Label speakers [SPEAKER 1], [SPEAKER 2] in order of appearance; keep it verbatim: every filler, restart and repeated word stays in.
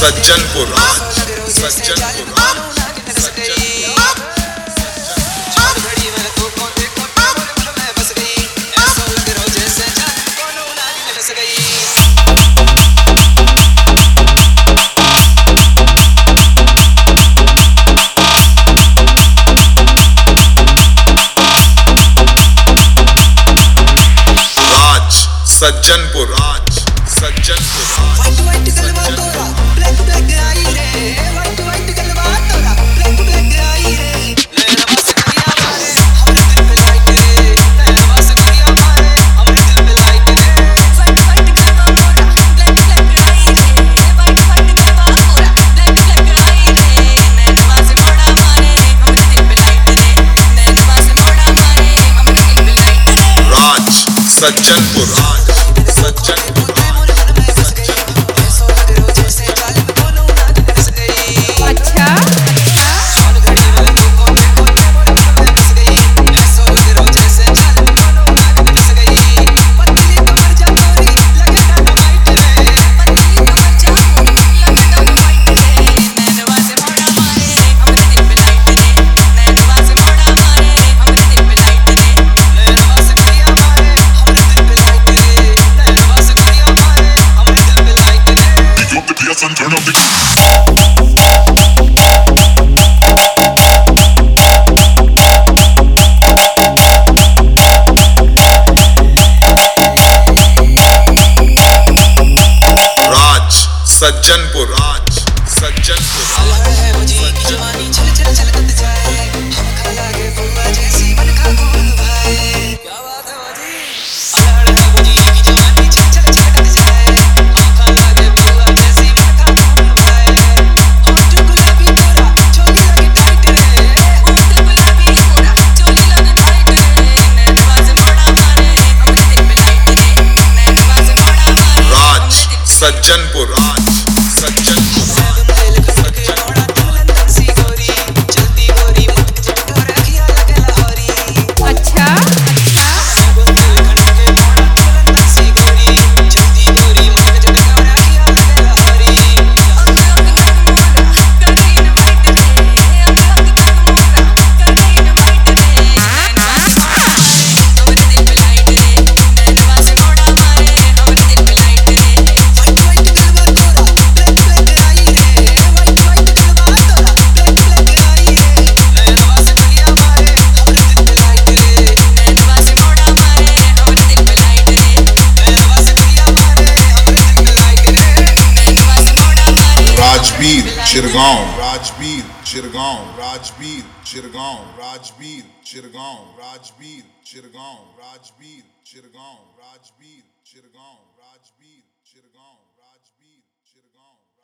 [SPEAKER 1] Sajjanpur Sajjanpur Sajjanpur Raj Sajjanpur
[SPEAKER 2] white white गलवा तोरा black black आई रे व्हाइट व्हाइट गलवा तोरा ब्लैक ब्लैक आई रे मेरा बस करिया मारे हमरे दिल पे लाइट रे मेरा बस करिया मारे हमरे दिल पे लाइट रे व्हाइट व्हाइट गलवा तोरा ब्लैक ब्लैक आई रे व्हाइट व्हाइट गलवा तोरा ब्लैक ब्लैक आई रे मेरा बस मोड़ा मारे हमरे दिल पे लाइट रे मेरा बस मोड़ा मारे हमरे दिल पे लाइट रे
[SPEAKER 1] राज Sajjanpur Raj Sajjanpur
[SPEAKER 3] Turn up the
[SPEAKER 1] राज सज्जनपुर राज सज्जनपुर
[SPEAKER 2] है मुझे की जवानी चल चल चल करते जाए हम खा लागे बुआ जैसी मन खा कौन भाई क्या बात है बाजी अलहड़ है मुझे की जवानी चल चल चल करते जाए हम खा लागे बुआ जैसी मन खा कौन भाई होठ गुलाबी तोरा चोली लगे टाइट रे होठ गुलाबी तोरा चोली लगे टाइट रे मेरे पास मोड़ा मारे हमरे दिल पे लाइट रे मेरे पास मोड़ा मारे
[SPEAKER 1] राज सज्जनपुर राज सज्जनपुर राजवीर चिरगांव राजवीर चिरगांव राजवीर चिरगांव राजवीर चिरगांव राजवीर चिरगांव राजवीर चिरगांव राजवीर चिरगांव राजवीर चिरगांव राजवीर चिरगांव